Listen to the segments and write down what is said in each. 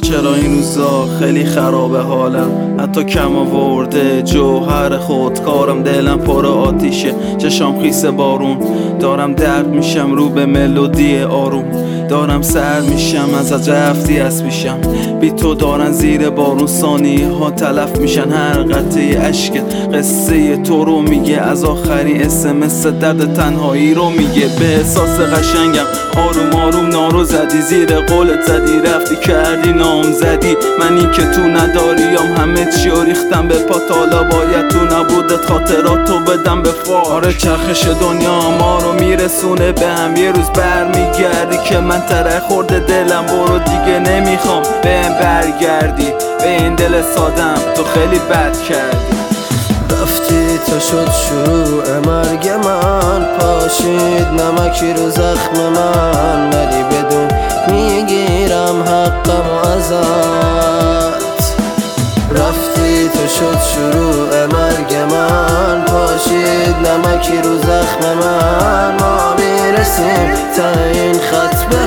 چرا این روزا خیلی خرابه حالم، حتی کم آورده جوهر خودکارم. دلم پر آتیشه، چشام خیس بارون، دارم درد میشم رو به ملودی آروم. دارم سر میشم از رفتی از پیشم، بی تو دارن زیر بارون ثانیه ها تلف میشن. هر قطره اشک قصه تو رو میگه، از آخرین اسمس درد تنهایی رو میگه. به احساس قشنگم آروم آروم نارو زدی، زیر قولت زدی رفتی کردی نام زدی. منی که تو نداریم همه چی رو ریختم به پات، حالا باید تو نبودت خاطراتو بدم به فار. آره چرخش دنیا ما رو میرسونه به هم، یه روز برمیگردی که من تره خورده دلم. برو دیگه نمیخوام بهم برگردی، به این دل سادم تو خیلی بد کردی. رفتی تا شد شروع مرگ من، پاشید نمکی رو زخم من، ولی بدون میگیرم حقم ازت. رفتی تا شد شروع مرگ من، پاشید نمکی رو زخم من، ما میرسیم تا این خط به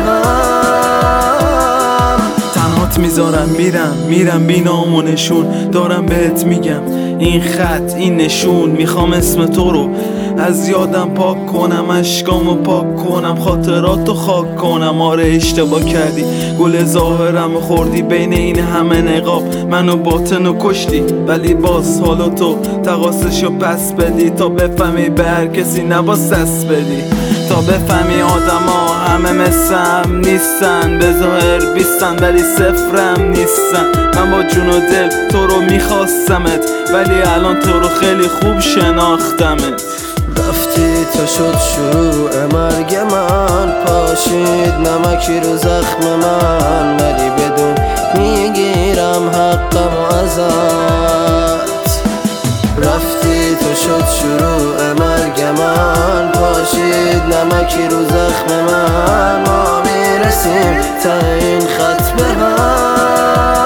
هم. تنهات میذارم میرم بی نام و نشون، دارم بهت میگم این خط این نشون. میخوام اسم تو رو از یادم پاک کنم، اشکامو پاک کنم، خاطراتو خاک کنم. آره اشتباه کردی، گل ظاهرم خوردی، بین این همه نقاب منو باطنو کشتی. ولی باز حالا تو تقاصشو پس بدی، تا بفهمی به هر کسی نباید سس بدی. تا بفهمی آدما همه مثلم نیستن، به ظاهر بیستن ولی صفرم نیستن. من با جون و دل تو رو میخواستمت، ولی الان تو رو خیلی خوب شناختمت. رفتی تا شد شروع مرگ من، پاشید نمکی رو زخم من، ولی بدون میگیرم حقم ازت. رفتی تا شد شروع مرگ من، پاشید نمکی رو زخم من، ما میرسیم تا این خط به هم.